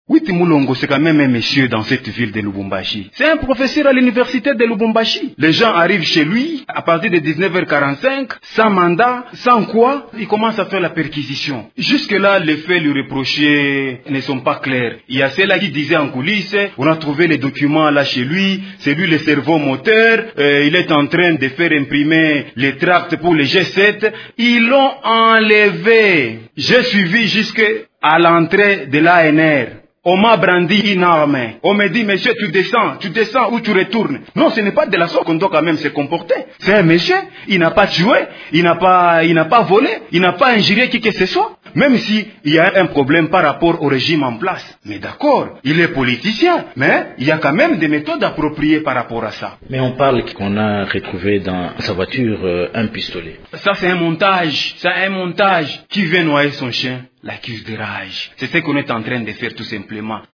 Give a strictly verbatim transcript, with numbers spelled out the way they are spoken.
Witi Mulongo, c'est quand même un monsieur dans cette ville de Lubumbashi. C'est un professeur à l'université de Lubumbashi. Les gens arrivent chez lui à partir de dix-neuf heures quarante-cinq, sans mandat, sans quoi, il commence à faire la perquisition. Jusque-là, les faits lui reprochés ne sont pas clairs. Il y a ceux-là qui disaient en coulisses, on a trouvé les documents là chez lui, c'est lui le cerveau moteur, euh, il est en train de faire imprimer les tracts pour les G sept. Ils l'ont enlevé. J'ai suivi jusqu'à l'entrée de l'A N R. On m'a brandi une arme. On me dit, monsieur, tu descends, tu descends ou tu retournes. Non, ce n'est pas de la sorte qu'on doit quand même se comporter. C'est un monsieur, il n'a pas tué, il n'a pas, il n'a pas volé, il n'a pas injurié qui que ce soit. Même si il y a un problème par rapport au régime en place. Mais d'accord, il est politicien, mais il y a quand même des méthodes appropriées par rapport à ça. Mais on parle qu'on a retrouvé dans sa voiture euh, un pistolet. Ça c'est un montage, c'est un montage. Qui veut noyer son chien l'accuse de rage. C'est ce qu'on est en train de faire tout simplement.